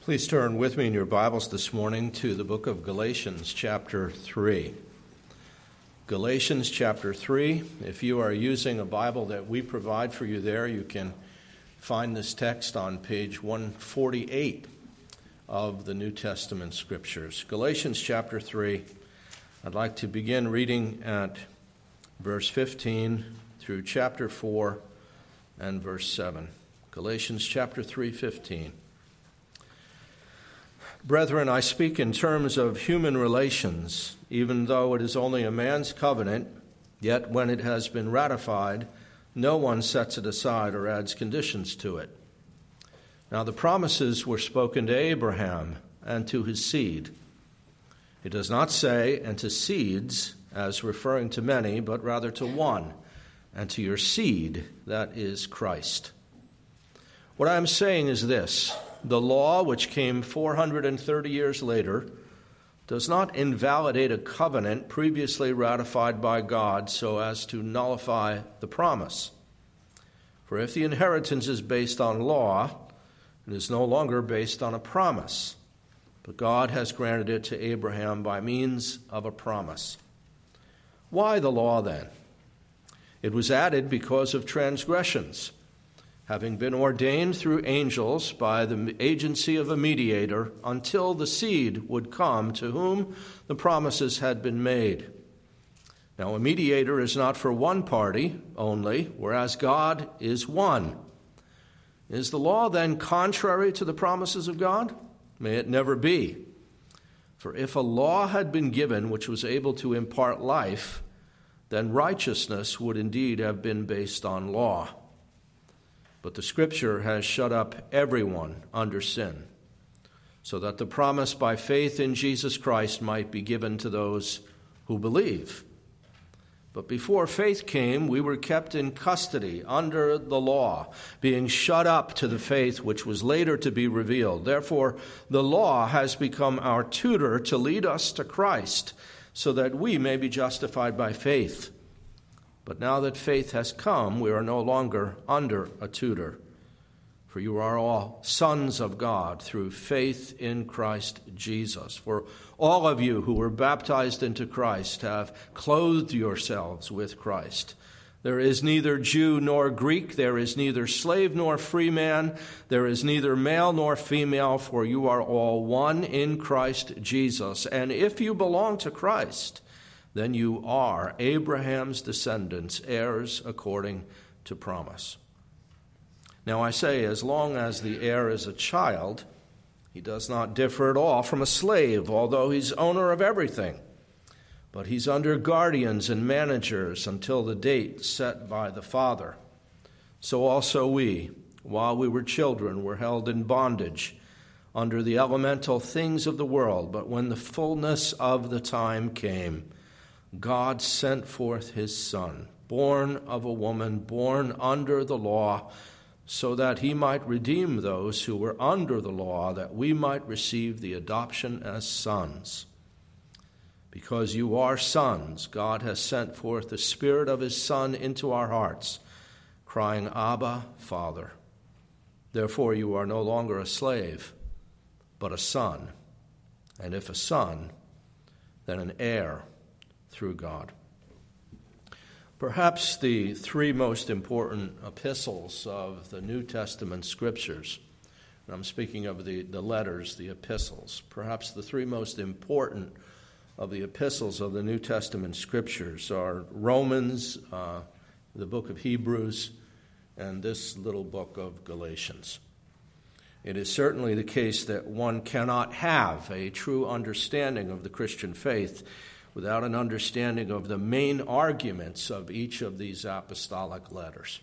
Please turn with me in your Bibles this morning to the book of Galatians, chapter 3. Galatians, chapter 3. If you are using a Bible that we provide for you there, you can find this text on page 148 of the New Testament Scriptures. Galatians, chapter 3. I'd like to begin reading at verse 15 through chapter 4 and verse 7. Galatians, chapter 3, 15. Brethren, I speak in terms of human relations, even though it is only a man's covenant, yet when it has been ratified, no one sets it aside or adds conditions to it. Now the promises were spoken to Abraham and to his seed. It does not say, and to seeds, as referring to many, but rather to one, and to your seed, that is Christ. What I am saying is this: the law, which came 430 years later, does not invalidate a covenant previously ratified by God so as to nullify the promise. For if the inheritance is based on law, it is no longer based on a promise, but God has granted it to Abraham by means of a promise. Why the law then? It was added because of transgressions, having been ordained through angels by the agency of a mediator, until the seed would come to whom the promises had been made. Now, a mediator is not for one party only, whereas God is one. Is the law then contrary to the promises of God? May it never be. For if a law had been given which was able to impart life, then righteousness would indeed have been based on law. But the Scripture has shut up everyone under sin, so that the promise by faith in Jesus Christ might be given to those who believe. But before faith came, we were kept in custody under the law, being shut up to the faith which was later to be revealed. Therefore, the law has become our tutor to lead us to Christ, so that we may be justified by faith. But now that faith has come, we are no longer under a tutor. For you are all sons of God through faith in Christ Jesus. For all of you who were baptized into Christ have clothed yourselves with Christ. There is neither Jew nor Greek, there is neither slave nor free man, there is neither male nor female, for you are all one in Christ Jesus. And if you belong to Christ, then you are Abraham's descendants, heirs according to promise. Now I say, as long as the heir is a child, he does not differ at all from a slave, although he's owner of everything. But he's under guardians and managers until the date set by the father. So also we, while we were children, were held in bondage under the elemental things of the world. But when the fullness of the time came, God sent forth his Son, born of a woman, born under the law, so that he might redeem those who were under the law, that we might receive the adoption as sons. Because you are sons, God has sent forth the Spirit of his Son into our hearts, crying, Abba, Father. Therefore you are no longer a slave, but a son. And if a son, then an heir through God. Perhaps the three most important epistles of the New Testament Scriptures, and I'm speaking of the letters, the epistles, perhaps the three most important of the epistles of the New Testament Scriptures are Romans, the book of Hebrews, and this little book of Galatians. It is certainly the case that one cannot have a true understanding of the Christian faith without an understanding of the main arguments of each of these apostolic letters.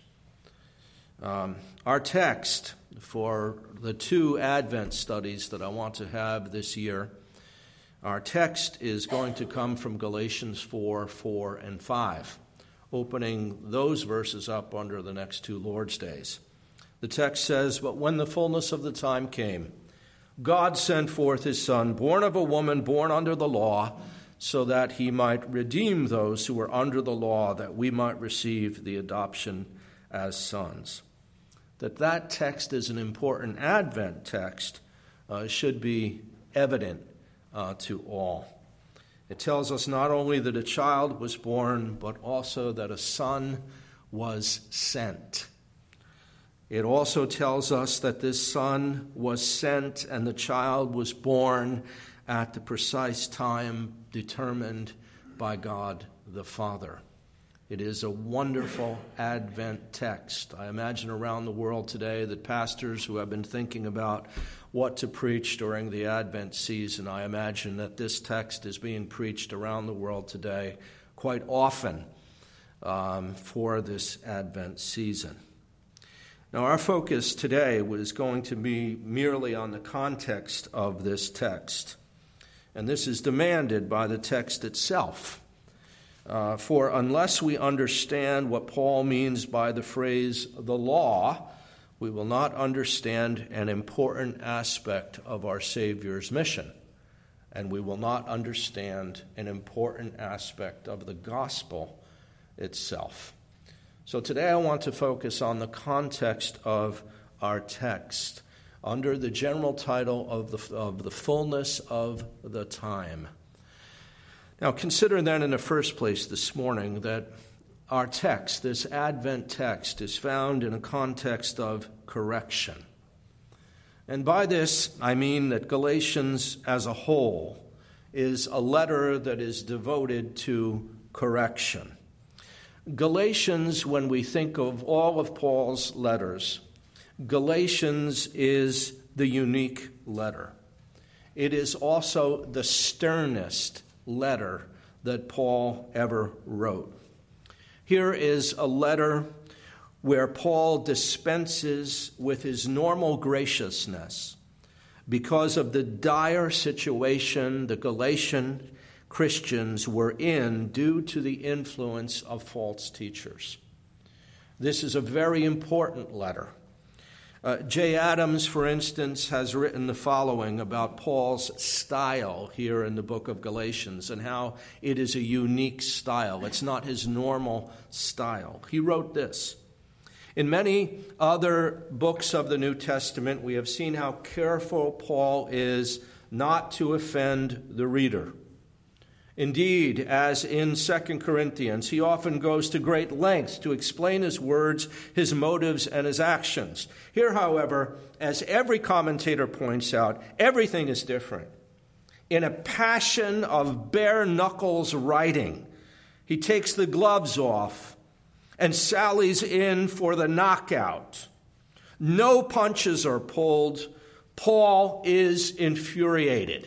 Our text for the two Advent studies that I want to have this year, our text is going to come from Galatians 4, 4, and 5, opening those verses up under the next two Lord's Days. The text says, But when the fullness of the time came, God sent forth his Son, born of a woman, born under the law, so that he might redeem those who were under the law, that we might receive the adoption as sons. That text is an important Advent text should be evident to all. It tells us not only that a child was born, but also that a son was sent. It also tells us that this son was sent and the child was born at the precise time determined by God the Father. It is a wonderful Advent text. I imagine around the world today that pastors who have been thinking about what to preach during the Advent season, I imagine that this text is being preached around the world today quite often for this Advent season. Now, our focus today was going to be merely on the context of this text, and this is demanded by the text itself. For unless we understand what Paul means by the phrase the law, we will not understand an important aspect of our Savior's mission, and we will not understand an important aspect of the gospel itself. So today I want to focus on the context of our text under the general title of the fullness of the time. Now, consider then in the first place this morning that our text, this Advent text, is found in a context of correction. And by this, I mean that Galatians as a whole is a letter that is devoted to correction. Galatians, when we think of all of Paul's letters, Galatians is the unique letter. It is also the sternest letter that Paul ever wrote. Here is a letter where Paul dispenses with his normal graciousness because of the dire situation the Galatian Christians were in due to the influence of false teachers. This is a very important letter. J. Adams, for instance, has written the following about Paul's style here in the book of Galatians and how it is a unique style. It's not his normal style. He wrote this: "In many other books of the New Testament, we have seen how careful Paul is not to offend the reader. Indeed, as in 2 Corinthians, he often goes to great lengths to explain his words, his motives, and his actions. Here, however, as every commentator points out, everything is different. In a passion of bare-knuckles writing, he takes the gloves off and sallies in for the knockout. No punches are pulled. Paul is infuriated."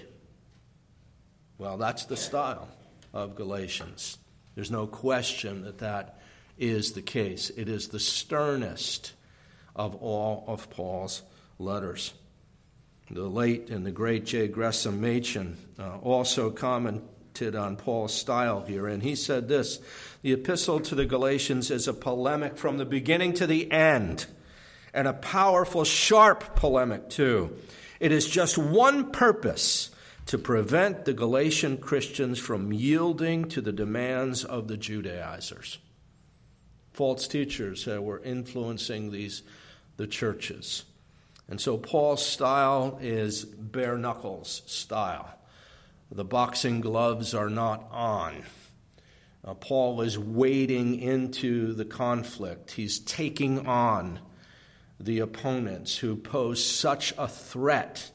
Well, that's the style of Galatians. There's no question that that is the case. It is the sternest of all of Paul's letters. The late and the great J. Gresham Machen also commented on Paul's style here, and he said this: "The epistle to the Galatians is a polemic from the beginning to the end, and a powerful, sharp polemic too. It is just one purpose: to prevent the Galatian Christians from yielding to the demands of the Judaizers." False teachers were influencing the churches. And so Paul's style is bare knuckles style. The boxing gloves are not on. Paul is wading into the conflict. He's taking on the opponents who pose such a threat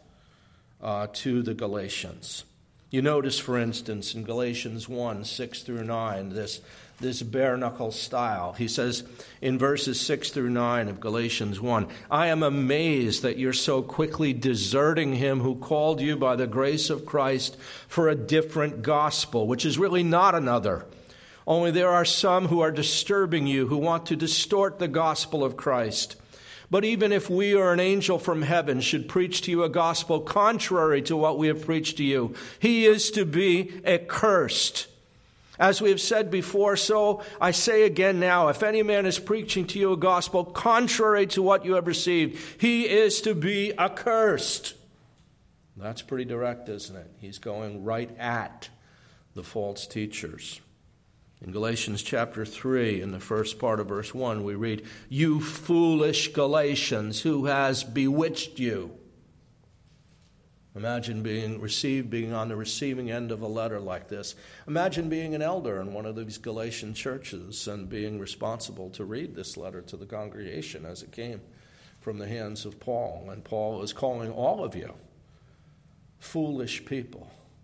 to the Galatians. You notice, for instance, in Galatians 1, 6 through 9, this bare-knuckle style. He says in verses 6 through 9 of Galatians 1, "I am amazed that you're so quickly deserting him who called you by the grace of Christ for a different gospel," which is really not another. "Only there are some who are disturbing you, who want to distort the gospel of Christ. But even if we or an angel from heaven should preach to you a gospel contrary to what we have preached to you, he is to be accursed. As we have said before, so I say again now, if any man is preaching to you a gospel contrary to what you have received, he is to be accursed." That's pretty direct, isn't it? He's going right at the false teachers. In Galatians chapter 3, in the first part of verse 1, we read, "You foolish Galatians, who has bewitched you?" Imagine being on the receiving end of a letter like this. Imagine being an elder in one of these Galatian churches and being responsible to read this letter to the congregation as it came from the hands of Paul. And Paul is calling all of you foolish people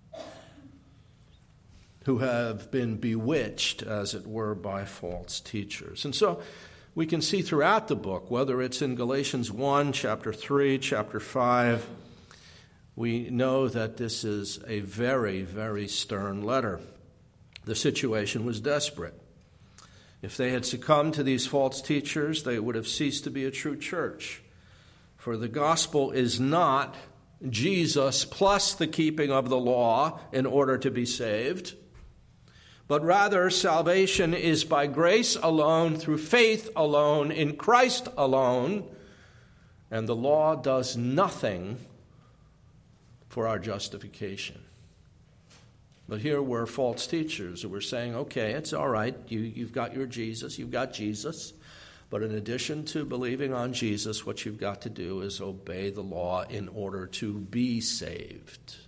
who have been bewitched, as it were, by false teachers. And so we can see throughout the book, whether it's in Galatians 1, chapter 3, chapter 5, we know that this is a very, very stern letter. The situation was desperate. If they had succumbed to these false teachers, they would have ceased to be a true church. For the gospel is not Jesus plus the keeping of the law in order to be saved, but rather salvation is by grace alone, through faith alone, in Christ alone, and the law does nothing for our justification. But here were false teachers who were saying, okay, it's all right, you've got your Jesus, you've got Jesus, but in addition to believing on Jesus, what you've got to do is obey the law in order to be saved.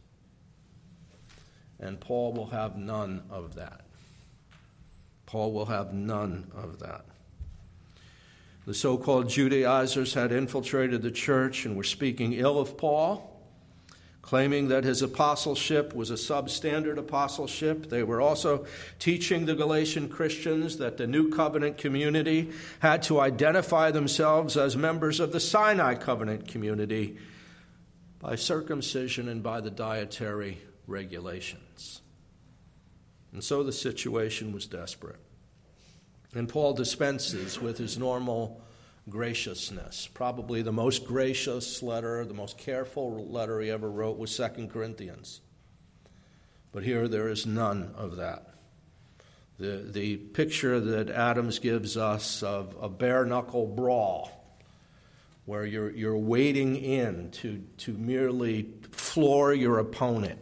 And Paul will have none of that. Paul will have none of that. The so-called Judaizers had infiltrated the church and were speaking ill of Paul, claiming that his apostleship was a substandard apostleship. They were also teaching the Galatian Christians that the New Covenant community had to identify themselves as members of the Sinai Covenant community by circumcision and by the dietary regulations. And so the situation was desperate. And Paul dispenses with his normal graciousness. Probably the most gracious letter, the most careful letter he ever wrote was 2 Corinthians. But here there is none of that. The picture that Adams gives us of a bare-knuckle brawl, where you're wading in to merely floor your opponent,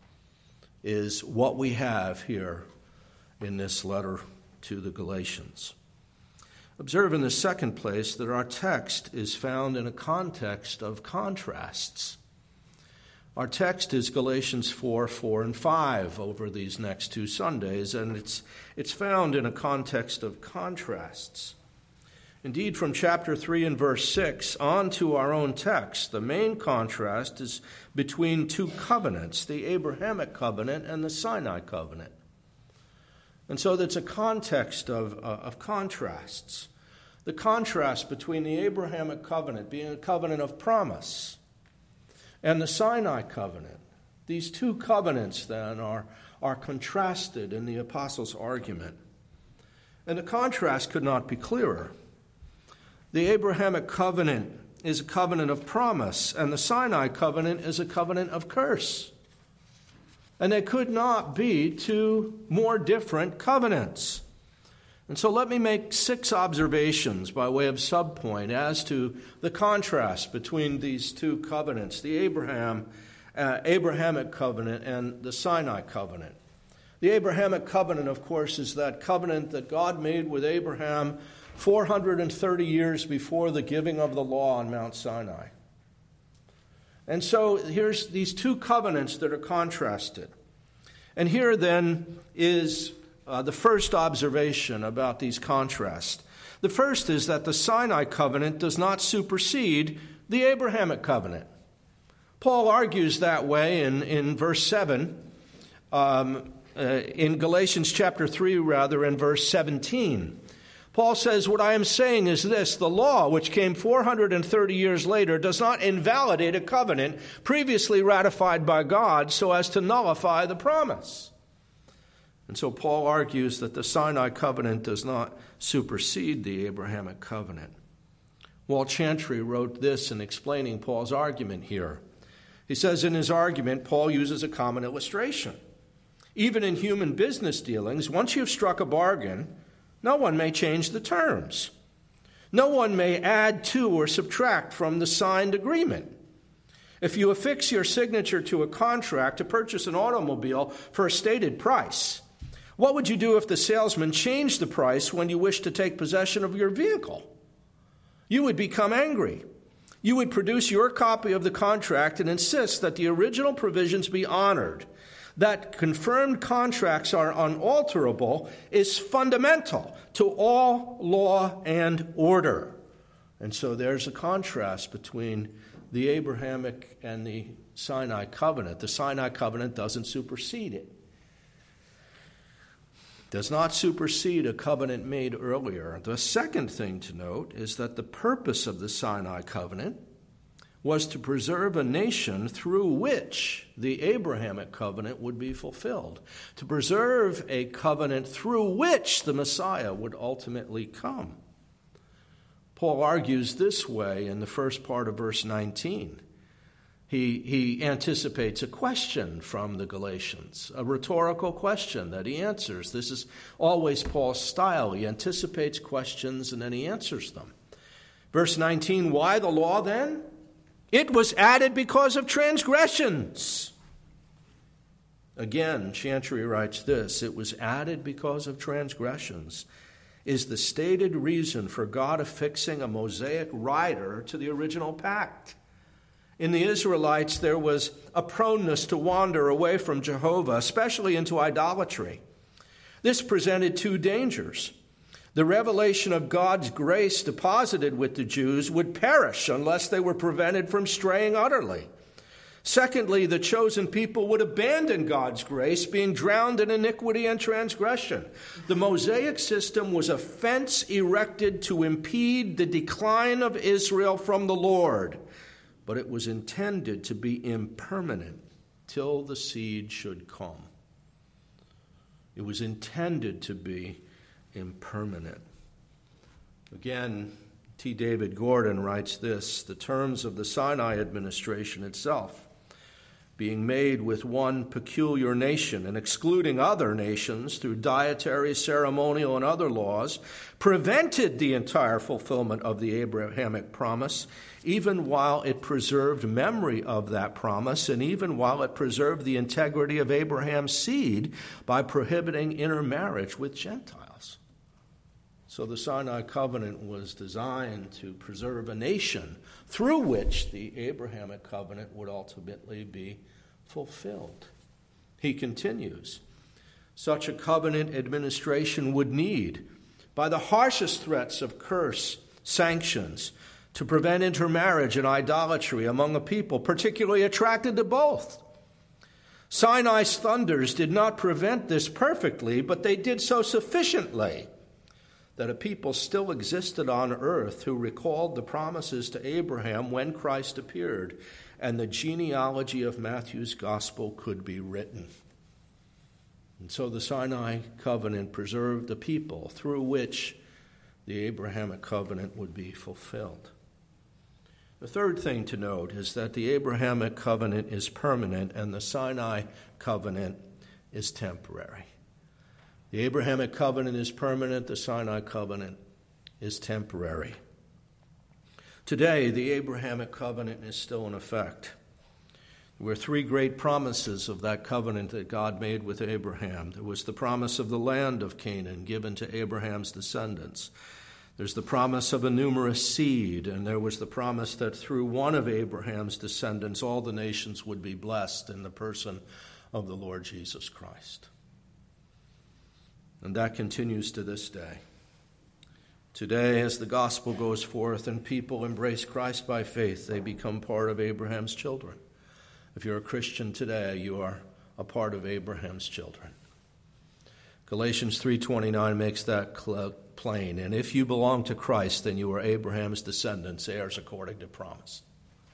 is what we have here in this letter to the Galatians. Observe in the second place that our text is found in a context of contrasts. Our text is Galatians 4, 4, and 5 over these next two Sundays, and it's found in a context of contrasts. Indeed, from chapter 3 and verse 6 on to our own text, the main contrast is between two covenants, the Abrahamic covenant and the Sinai covenant. And so that's a context of contrasts. The contrast between the Abrahamic covenant being a covenant of promise and the Sinai covenant. These two covenants, then, are contrasted in the apostles' argument. And the contrast could not be clearer. The Abrahamic covenant is a covenant of promise, and the Sinai covenant is a covenant of curse. And they could not be two more different covenants. And so let me make 6 observations by way of subpoint as to the contrast between these two covenants, the Abrahamic covenant and the Sinai covenant. The Abrahamic covenant, of course, is that covenant that God made with Abraham 430 years before the giving of the law on Mount Sinai. And so here's these two covenants that are contrasted. And here then is the first observation about these contrasts. The first is that the Sinai covenant does not supersede the Abrahamic covenant. Paul argues that way in verse 7, in Galatians chapter 3, in verse 17. Paul says, what I am saying is this: the law, which came 430 years later, does not invalidate a covenant previously ratified by God so as to nullify the promise. And so Paul argues that the Sinai covenant does not supersede the Abrahamic covenant. Walt Chantry wrote this in explaining Paul's argument here. He says in his argument, Paul uses a common illustration. Even in human business dealings, once you've struck a bargain, no one may change the terms. No one may add to or subtract from the signed agreement. If you affix your signature to a contract to purchase an automobile for a stated price, what would you do if the salesman changed the price when you wish to take possession of your vehicle? You would become angry. You would produce your copy of the contract and insist that the original provisions be honored. That confirmed contracts are unalterable is fundamental to all law and order. And so there's a contrast between the Abrahamic and the Sinai covenant. The Sinai covenant doesn't supersede it. Does not supersede a covenant made earlier. The second thing to note is that the purpose of the Sinai covenant was to preserve a nation through which the Abrahamic covenant would be fulfilled, to preserve a covenant through which the Messiah would ultimately come. Paul argues this way in the first part of verse 19. He anticipates a question from the Galatians, a rhetorical question that he answers. This is always Paul's style. He anticipates questions and then he answers them. Verse 19, why the law then? It was added because of transgressions. Again, Chantry writes this, it was added because of transgressions, is the stated reason for God affixing a Mosaic rider to the original pact. In the Israelites, there was a proneness to wander away from Jehovah, especially into idolatry. This presented two dangers. The revelation of God's grace deposited with the Jews would perish unless they were prevented from straying utterly. Secondly, the chosen people would abandon God's grace, being drowned in iniquity and transgression. The Mosaic system was a fence erected to impede the decline of Israel from the Lord, but it was intended to be impermanent till the seed should come. It was intended to be impermanent. Again, T. David Gordon writes this, the terms of the Sinai administration itself, being made with one peculiar nation and excluding other nations through dietary, ceremonial, and other laws, prevented the entire fulfillment of the Abrahamic promise, even while it preserved memory of that promise, and even while it preserved the integrity of Abraham's seed by prohibiting intermarriage with Gentiles. So the Sinai covenant was designed to preserve a nation through which the Abrahamic covenant would ultimately be fulfilled. He continues, such a covenant administration would need, by the harshest threats of curse, sanctions, to prevent intermarriage and idolatry among a people particularly attracted to both. Sinai's thunders did not prevent this perfectly, but they did so sufficiently that a people still existed on earth who recalled the promises to Abraham when Christ appeared, and the genealogy of Matthew's gospel could be written. And so the Sinai covenant preserved the people through which the Abrahamic covenant would be fulfilled. The third thing to note is that the Abrahamic covenant is permanent and the Sinai covenant is temporary. The Abrahamic covenant is permanent, the Sinai covenant is temporary. Today, the Abrahamic covenant is still in effect. There were three great promises of that covenant that God made with Abraham. There was the promise of the land of Canaan given to Abraham's descendants. There's the promise of a numerous seed, and there was the promise that through one of Abraham's descendants, all the nations would be blessed in the person of the Lord Jesus Christ. And that continues to this day. Today, as the gospel goes forth and people embrace Christ by faith, they become part of Abraham's children. If you're a Christian today, you are a part of Abraham's children. Galatians 3:29 makes that plain. And if you belong to Christ, then you are Abraham's descendants, heirs according to promise.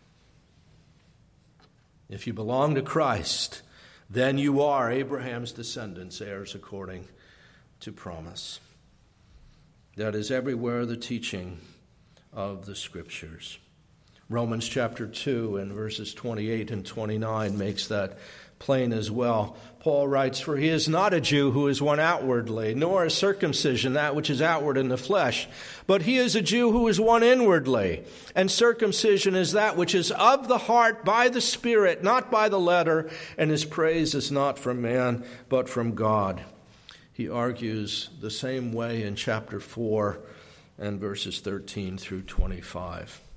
If you belong to Christ, then you are Abraham's descendants, heirs according to promise. That is everywhere the teaching of the Scriptures. Romans chapter 2 and verses 28 and 29 makes that plain as well. Paul writes, for he is not a Jew who is one outwardly, nor is circumcision that which is outward in the flesh, but he is a Jew who is one inwardly. And circumcision is that which is of the heart by the Spirit, not by the letter, and his praise is not from man, but from God. He argues the same way in chapter 4 and verses 13 through 25.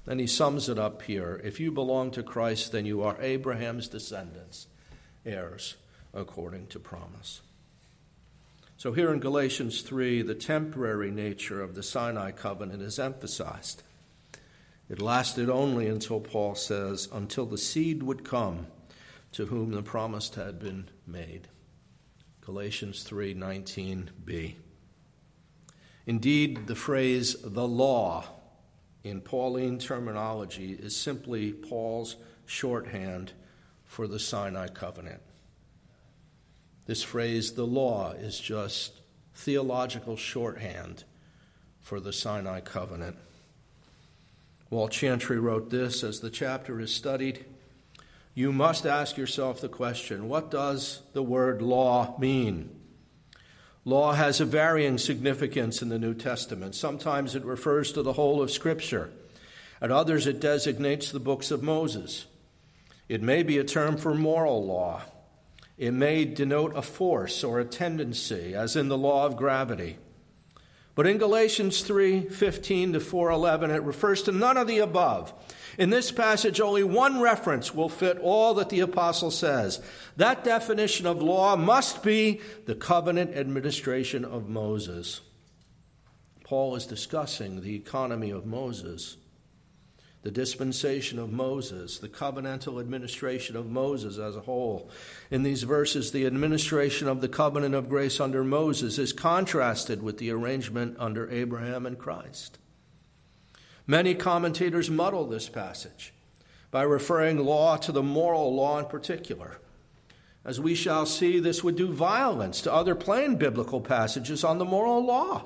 And he sums it up here. If you belong to Christ, then you are Abraham's descendants, heirs according to promise. So here in Galatians 3, the temporary nature of the Sinai covenant is emphasized. It lasted only until Paul says, until the seed would come to whom the promise had been made. Galatians 3:19b. Indeed, the phrase the law in Pauline terminology is simply Paul's shorthand for the Sinai covenant. This phrase, the law, is just theological shorthand for the Sinai covenant. Walt Chantry wrote this: as the chapter is studied, you must ask yourself the question, what does the word law mean? Law has a varying significance in the New Testament. Sometimes it refers to the whole of Scripture. At others, it designates the books of Moses. It may be a term for moral law. It may denote a force or a tendency, as in the law of gravity. But in Galatians 3:15 to 4:11, it refers to none of the above. In this passage, only one reference will fit all that the apostle says. That definition of law must be the covenant administration of Moses. Paul is discussing the economy of Moses, the dispensation of Moses, the covenantal administration of Moses as a whole. In these verses, the administration of the covenant of grace under Moses is contrasted with the arrangement under Abraham and Christ. Many commentators muddle this passage by referring law to the moral law in particular. As we shall see, this would do violence to other plain biblical passages on the moral law.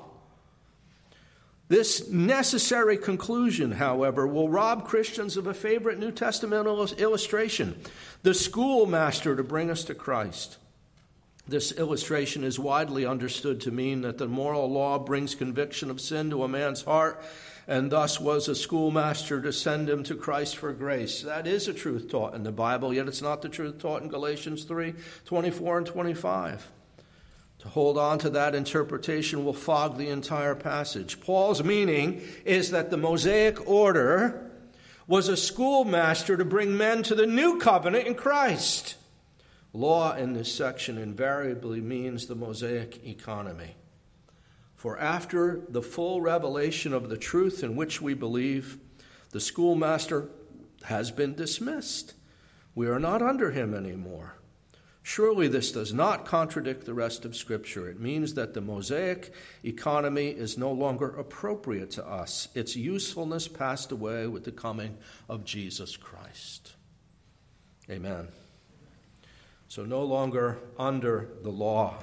This necessary conclusion, however, will rob Christians of a favorite New Testament illustration, the schoolmaster to bring us to Christ. This illustration is widely understood to mean that the moral law brings conviction of sin to a man's heart, and thus was a schoolmaster to send him to Christ for grace. That is a truth taught in the Bible, yet it's not the truth taught in Galatians 3:24 and 25. To hold on to that interpretation will fog the entire passage. Paul's meaning is that the Mosaic order was a schoolmaster to bring men to the new covenant in Christ. Law in this section invariably means the Mosaic economy. For after the full revelation of the truth in which we believe, the schoolmaster has been dismissed. We are not under him anymore. Surely this does not contradict the rest of Scripture. It means that the Mosaic economy is no longer appropriate to us. Its usefulness passed away with the coming of Jesus Christ. Amen. So no longer under the law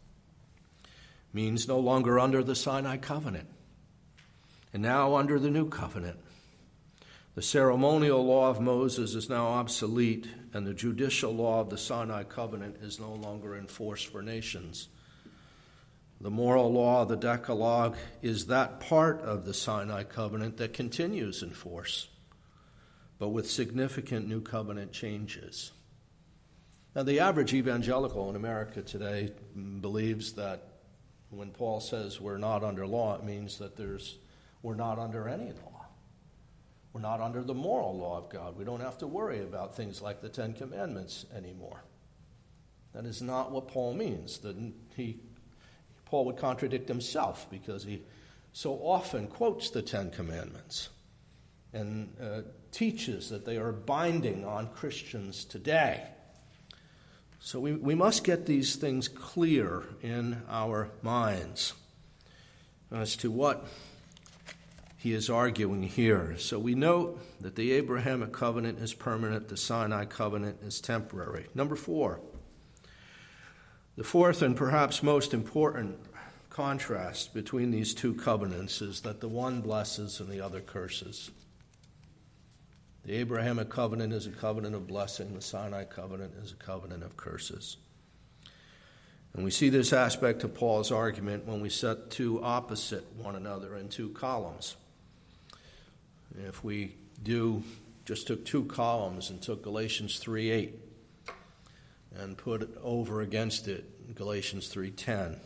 means no longer under the Sinai covenant, and now under the new covenant. The ceremonial law of Moses is now obsolete, and the judicial law of the Sinai covenant is no longer in force for nations. The moral law, the Decalogue, is that part of the Sinai covenant that continues in force, but with significant new covenant changes. Now, the average evangelical in America today believes that when Paul says we're not under law, it means that we're not under any law. We're not under the moral law of God. We don't have to worry about things like the Ten Commandments anymore. That is not what Paul means. Paul would contradict himself because he so often quotes the Ten Commandments and teaches that they are binding on Christians today. So we must get these things clear in our minds as to what he is arguing here. So we note that the Abrahamic covenant is permanent, the Sinai covenant is temporary. Number 4, the fourth and perhaps most important contrast between these two covenants is that the one blesses and the other curses. The Abrahamic covenant is a covenant of blessing. The Sinai covenant is a covenant of curses. And we see this aspect of Paul's argument when we set two opposite one another in two columns. If we just took two columns and took Galatians 3:8 and put it over against it Galatians 3:10,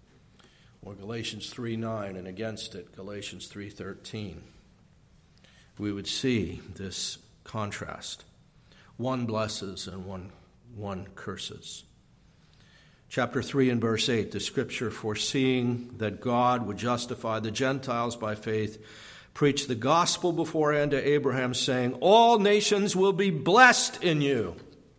or Galatians 3:9 and against it Galatians 3:13, we would see this contrast. One blesses and one curses. Chapter 3 and verse 8, the scripture, foreseeing that God would justify the Gentiles by faith, preached the gospel beforehand to Abraham, saying, all nations will be blessed in you.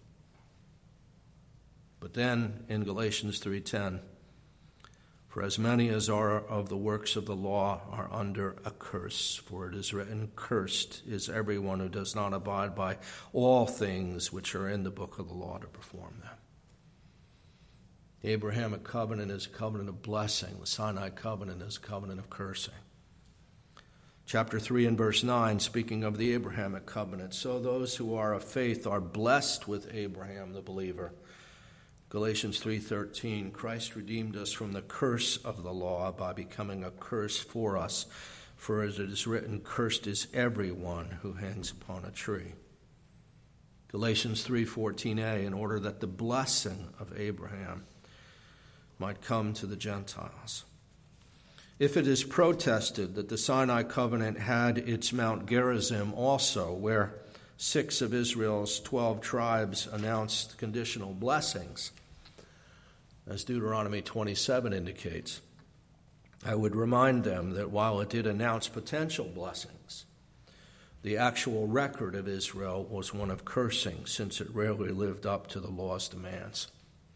But then in Galatians 3:10, for as many as are of the works of the law are under a curse, for it is written, cursed is everyone who does not abide by all things which are in the book of the law to perform them. The Abrahamic covenant is a covenant of blessing. The Sinai covenant is a covenant of cursing. Chapter 3 and verse 9, speaking of the Abrahamic covenant, so those who are of faith are blessed with Abraham, the believer. Galatians 3:13, Christ redeemed us from the curse of the law by becoming a curse for us. For as it is written, cursed is everyone who hangs upon a tree. Galatians 3:14a, in order that the blessing of Abraham might come to the Gentiles. If it is protested that the Sinai covenant had its Mount Gerizim also, where 6 of Israel's 12 tribes announced conditional blessings, as Deuteronomy 27 indicates, I would remind them that while it did announce potential blessings, the actual record of Israel was one of cursing, since it rarely lived up to the law's demands.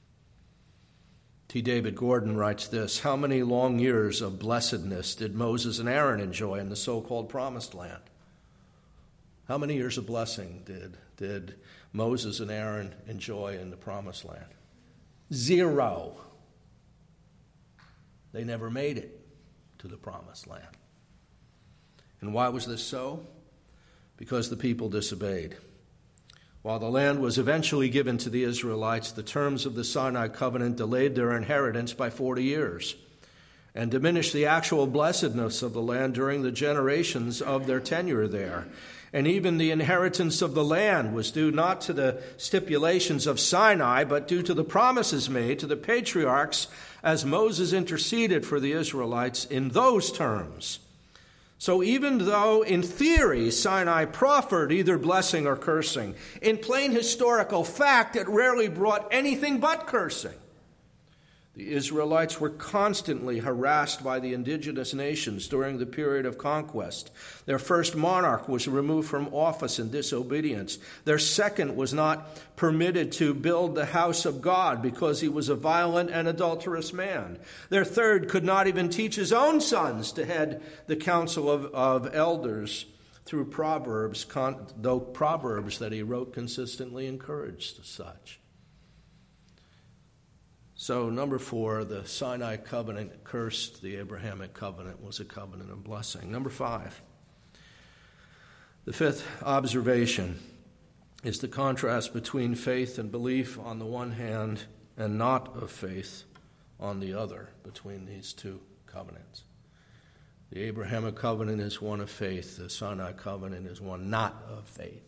T. David Gordon writes this, how many long years of blessedness did Moses and Aaron enjoy in the so-called Promised Land? How many years of blessing did Moses and Aaron enjoy in the Promised Land? 0. They never made it to the Promised Land. And why was this so? Because the people disobeyed. While the land was eventually given to the Israelites, the terms of the Sinai covenant delayed their inheritance by 40 years and diminished the actual blessedness of the land during the generations of their tenure there. And even the inheritance of the land was due not to the stipulations of Sinai, but due to the promises made to the patriarchs as Moses interceded for the Israelites in those terms. So even though in theory Sinai proffered either blessing or cursing, in plain historical fact it rarely brought anything but cursing. The Israelites were constantly harassed by the indigenous nations during the period of conquest. Their first monarch was removed from office in disobedience. Their second was not permitted to build the house of God because he was a violent and adulterous man. Their third could not even teach his own sons to head the council of elders through Proverbs, though Proverbs that he wrote consistently encouraged such. So, number 4, the Sinai covenant cursed. The Abrahamic covenant was a covenant of blessing. Number 5, the fifth observation is the contrast between faith and belief on the one hand and not of faith on the other between these two covenants. The Abrahamic covenant is one of faith. The Sinai covenant is one not of faith.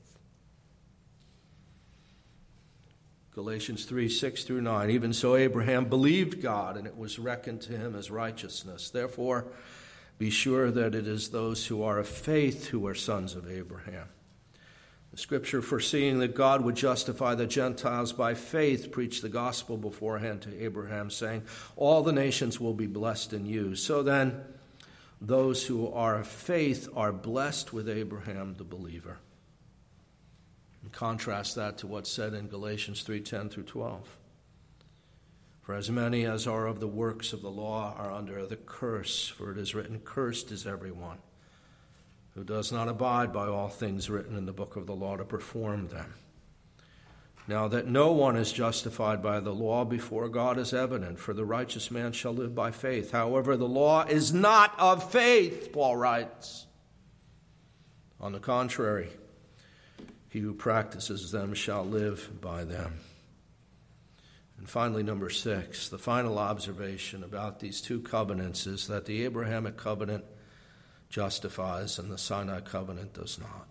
Galatians 3:6-9, even so Abraham believed God, and it was reckoned to him as righteousness. Therefore, be sure that it is those who are of faith who are sons of Abraham. The scripture, foreseeing that God would justify the Gentiles by faith, preached the gospel beforehand to Abraham, saying, all the nations will be blessed in you. So then, those who are of faith are blessed with Abraham the believer. And contrast that to what's said in Galatians 3:10-12. For as many as are of the works of the law are under the curse, for it is written, cursed is everyone who does not abide by all things written in the book of the law to perform them. Now that no one is justified by the law before God is evident, for the righteous man shall live by faith. However, the law is not of faith, Paul writes. On the contrary, he who practices them shall live by them. And finally, number 6, the final observation about these two covenants is that the Abrahamic covenant justifies and the Sinai covenant does not.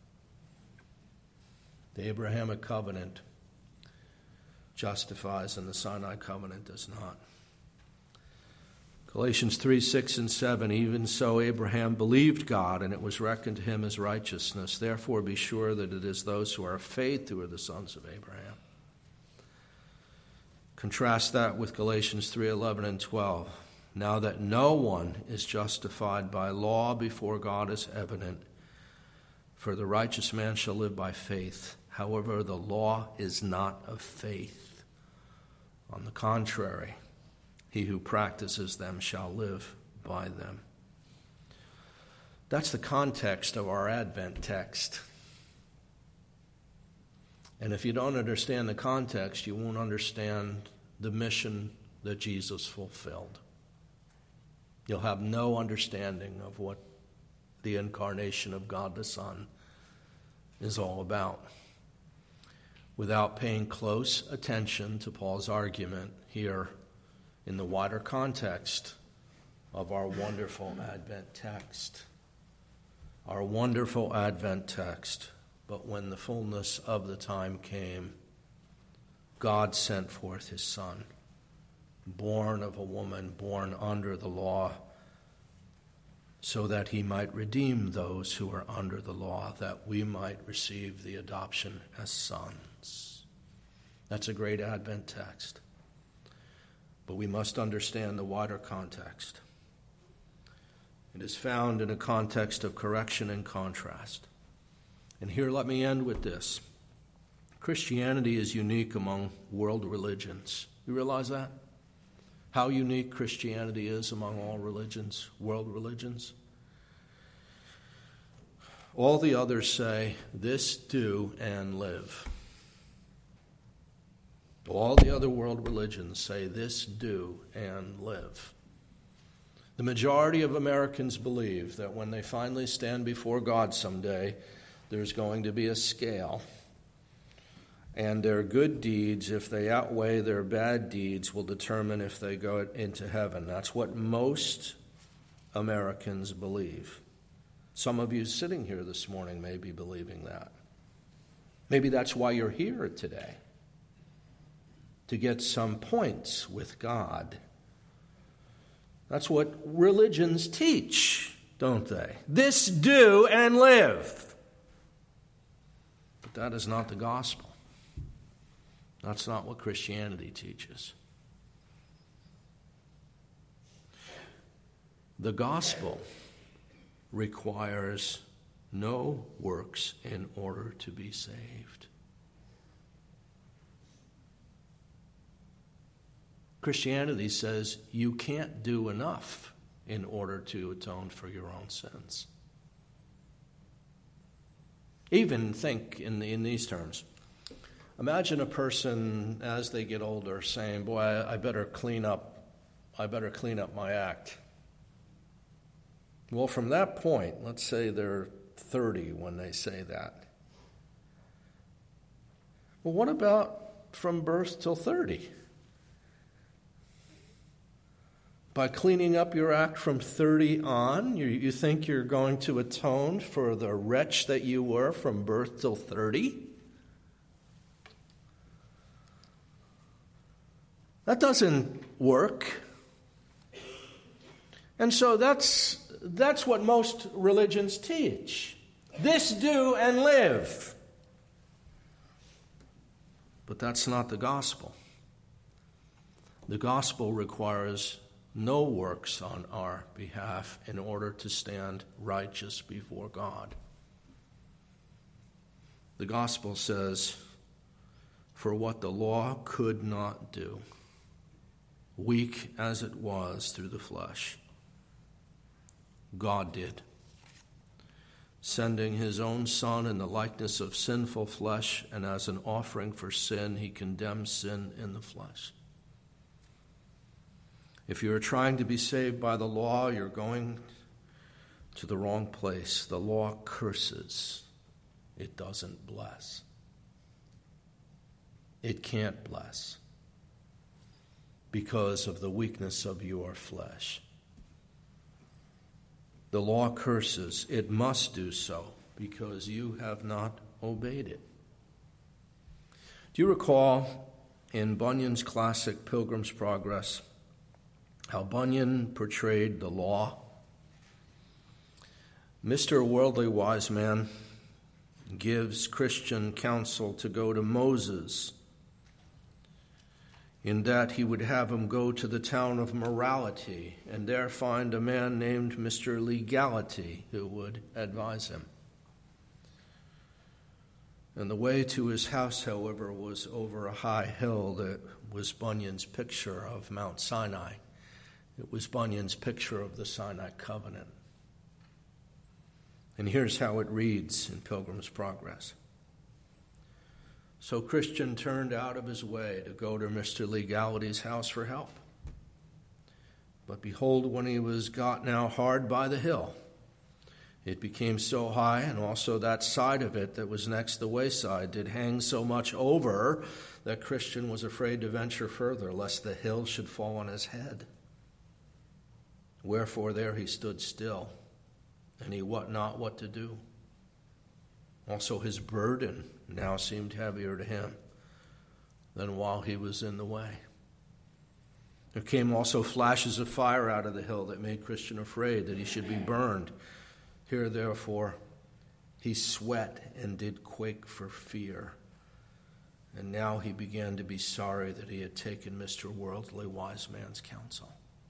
The Abrahamic covenant justifies and the Sinai covenant does not. Galatians 3, 6, and 7, even so Abraham believed God, and it was reckoned to him as righteousness. Therefore be sure that it is those who are of faith who are the sons of Abraham. Contrast that with Galatians 3, 11, and 12. Now that no one is justified by law before God is evident, for the righteous man shall live by faith. However, the law is not of faith. On the contrary, he who practices them shall live by them. That's the context of our Advent text. And if you don't understand the context, you won't understand the mission that Jesus fulfilled. You'll have no understanding of what the incarnation of God the Son is all about. Without paying close attention to Paul's argument here in the wider context of our wonderful Advent text. Our wonderful Advent text. But when the fullness of the time came, God sent forth his Son, born of a woman, born under the law, so that he might redeem those who are under the law, that we might receive the adoption as sons. That's a great Advent text. But we must understand the wider context. It is found in a context of correction and contrast. And here let me end with this. Christianity is unique among world religions. You realize that? How unique Christianity is among all religions, world religions? All the others say, this do and live. All the other world religions say, this do and live. The majority of Americans believe that when they finally stand before God someday, there's going to be a scale. And their good deeds, if they outweigh their bad deeds, will determine if they go into heaven. That's what most Americans believe. Some of you sitting here this morning may be believing that. Maybe that's why you're here today, to get some points with God. That's what religions teach, don't they? This do and live. But that is not the gospel. That's not what Christianity teaches. The gospel requires no works in order to be saved. Christianity says you can't do enough in order to atone for your own sins. Even think in these terms. Imagine a person as they get older saying, "Boy, I better clean up my act." Well, from that point, let's say they're 30 when they say that. Well, what about from birth till 30? By cleaning up your act from 30 on, you think you're going to atone for the wretch that you were from birth till 30? That doesn't work. And so that's what most religions teach. This do and live. But that's not the gospel. The gospel requires no works on our behalf in order to stand righteous before God. The gospel says, for what the law could not do, weak as it was through the flesh, God did, sending his own Son in the likeness of sinful flesh, and as an offering for sin, he condemned sin in the flesh. If you're trying to be saved by the law, you're going to the wrong place. The law curses. It doesn't bless. It can't bless because of the weakness of your flesh. The law curses. It must do so because you have not obeyed it. Do you recall in Bunyan's classic Pilgrim's Progress, how Bunyan portrayed the law. Mr. Worldly Wise Man gives Christian counsel to go to Moses, in that he would have him go to the town of morality and there find a man named Mr. Legality who would advise him. And the way to his house, however, was over a high hill that was Bunyan's picture of Mount Sinai. It was Bunyan's picture of the Sinai covenant. And here's how it reads in Pilgrim's Progress. So Christian turned out of his way to go to Mr. Legality's house for help. But behold, when he was got now hard by the hill, it became so high, and also that side of it that was next the wayside did hang so much over, that Christian was afraid to venture further, lest the hill should fall on his head. Wherefore there he stood still, and he wot not what to do. Also his burden now seemed heavier to him than while he was in the way. There came also flashes of fire out of the hill that made Christian afraid that he should be burned. Here, therefore, he sweat and did quake for fear. And now he began to be sorry that he had taken Mr. Worldly Wise Man's counsel.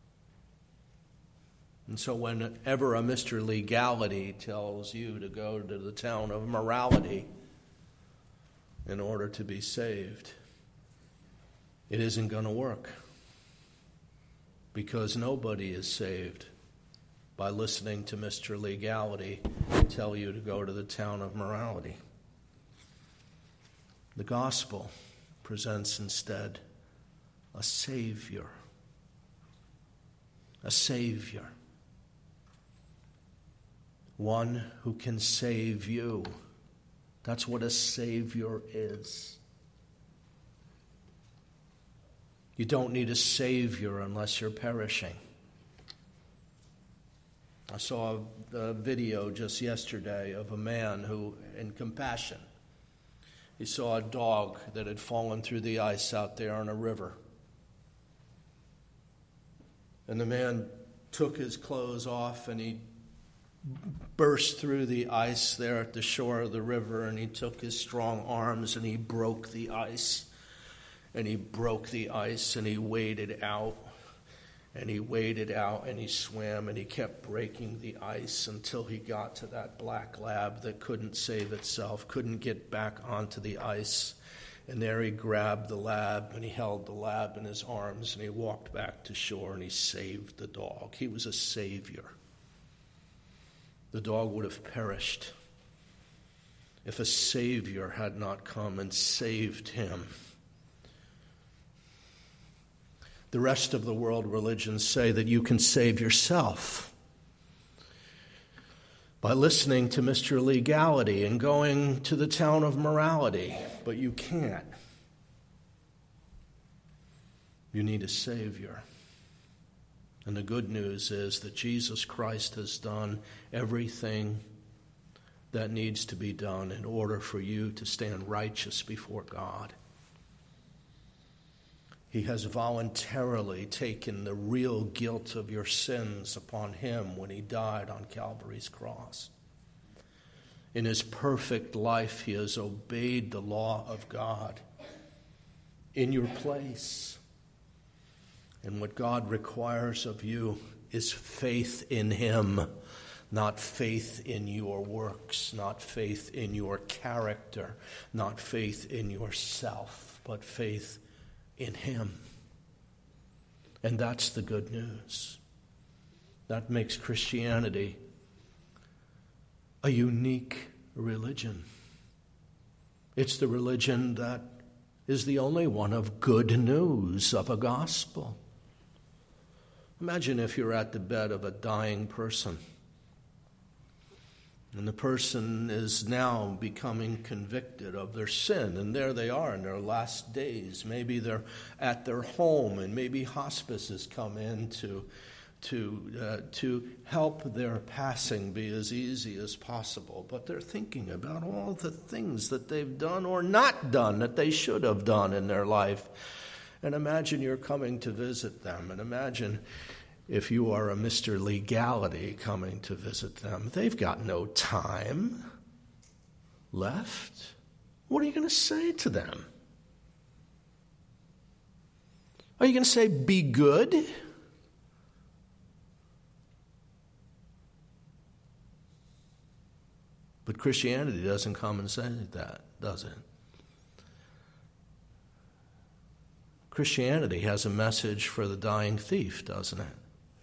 And so whenever a Mr. Legality tells you to go to the town of morality in order to be saved, it isn't going to work. Because nobody is saved by listening to Mr. Legality tell you to go to the town of morality. The gospel presents instead a Savior. A Savior. One who can save you. That's what a Savior is. You don't need a Savior unless you're perishing. I saw a video just yesterday of a man who, in compassion, he saw a dog that had fallen through the ice out there on a river. And the man took his clothes off and he burst through the ice there at the shore of the river, and he took his strong arms and he broke the ice. And he broke the ice and he waded out. And he waded out and he swam and he kept breaking the ice until he got to that black lab that couldn't save itself, couldn't get back onto the ice. And there he grabbed the lab and he held the lab in his arms and he walked back to shore and he saved the dog. He was a savior. The dog would have perished if a savior had not come and saved him. The rest of the world religions say that you can save yourself by listening to Mr. Legality and going to the town of morality, but you can't. You need a Savior. And the good news is that Jesus Christ has done everything that needs to be done in order for you to stand righteous before God. He has voluntarily taken the real guilt of your sins upon him when he died on Calvary's cross. In his perfect life, he has obeyed the law of God in your place. And what God requires of you is faith in him, not faith in your works, not faith in your character, not faith in yourself, but faith in him. And that's the good news. That makes Christianity a unique religion. It's the religion that is the only one of good news, of a gospel. Imagine if you're at the bed of a dying person, and the person is now becoming convicted of their sin, and there they are in their last days. Maybe they're at their home, and maybe hospice has come in to help their passing be as easy as possible. But they're thinking about all the things that they've done or not done that they should have done in their life. And imagine you're coming to visit them. And imagine if you are a Mr. Legality coming to visit them. They've got no time left. What are you going to say to them? Are you going to say, be good? But Christianity doesn't come and say that, does it? Christianity has a message for the dying thief, doesn't it?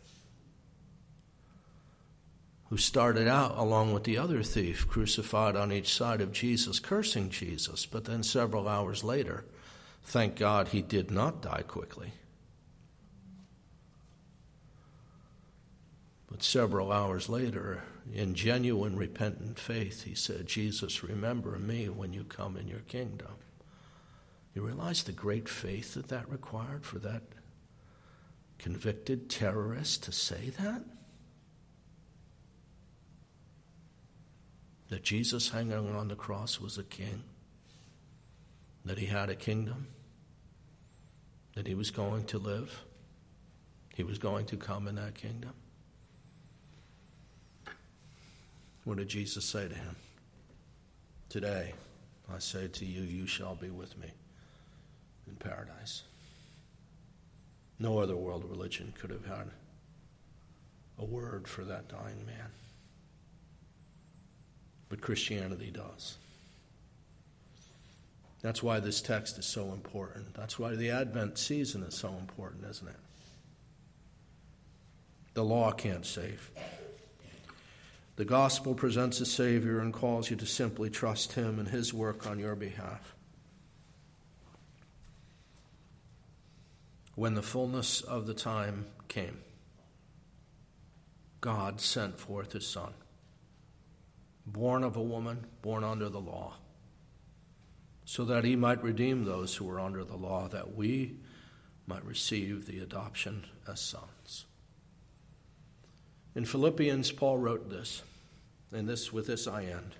Who started out along with the other thief, crucified on each side of Jesus, cursing Jesus, but then several hours later, thank God he did not die quickly. But several hours later, in genuine repentant faith, he said, Jesus, remember me when you come in your kingdom. You realize the great faith that required for that convicted terrorist to say that? That Jesus hanging on the cross was a king, that he had a kingdom, that he was going to live, he was going to come in that kingdom. What did Jesus say to him? Today, I say to you, you shall be with me in paradise. No other world religion could have had a word for that dying man. But Christianity does. That's why this text is so important. That's why the Advent season is so important, isn't it? The law can't save. The gospel presents a Savior and calls you to simply trust him and his work on your behalf. When the fullness of the time came, God sent forth his Son, born of a woman, born under the law, so that he might redeem those who were under the law, that we might receive the adoption as sons. In Philippians, Paul wrote this, and with this I end.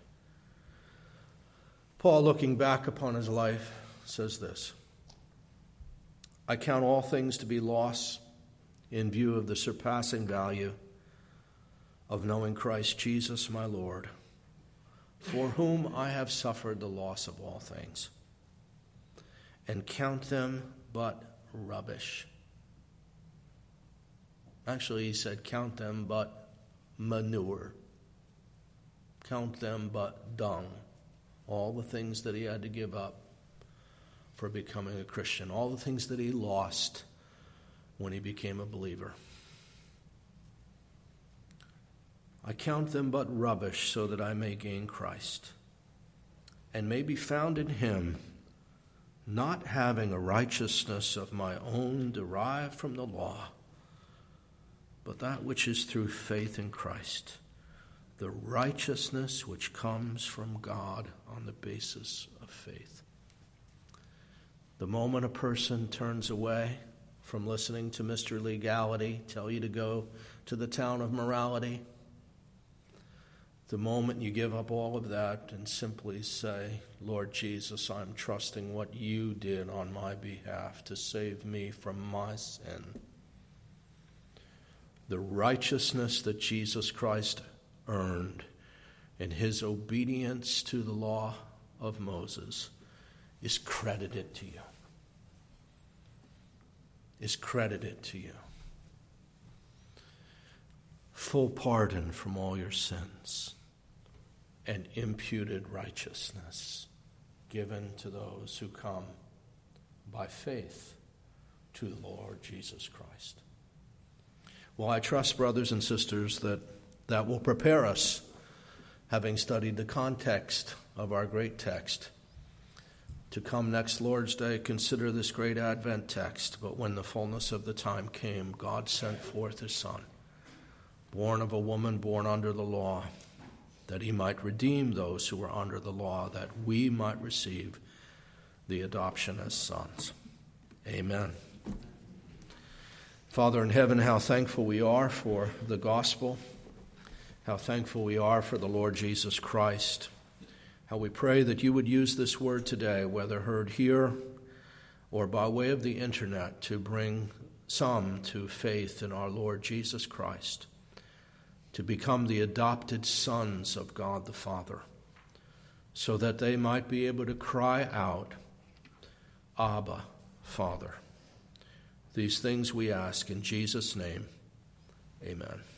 Paul, looking back upon his life, says this: I count all things to be loss in view of the surpassing value of knowing Christ Jesus my Lord, for whom I have suffered the loss of all things, and count them but rubbish. Actually, he said, count them but manure. Count them but dung. All the things that he had to give up for becoming a Christian. All the things that he lost when he became a believer. I count them but rubbish so that I may gain Christ and may be found in him, not having a righteousness of my own derived from the law, but that which is through faith in Christ, the righteousness which comes from God on the basis of faith. The moment a person turns away from listening to Mr. Legality tell you to go to the town of morality, the moment you give up all of that and simply say, Lord Jesus, I'm trusting what you did on my behalf to save me from my sin. The righteousness that Jesus Christ earned in his obedience to the law of Moses is credited to you. Is credited to you. Full pardon from all your sins and imputed righteousness given to those who come by faith to the Lord Jesus Christ. Well, I trust, brothers and sisters, that will prepare us, having studied the context of our great text, to come next Lord's Day, consider this great Advent text. But when the fullness of the time came, God sent forth his Son, born of a woman, born under the law, that he might redeem those who were under the law, that we might receive the adoption as sons. Amen. Father in heaven, how thankful we are for the gospel, how thankful we are for the Lord Jesus Christ, how we pray that you would use this word today, whether heard here or by way of the internet to bring some to faith in our Lord Jesus Christ, to become the adopted sons of God the Father, so that they might be able to cry out, Abba, Father. These things we ask in Jesus' name. Amen.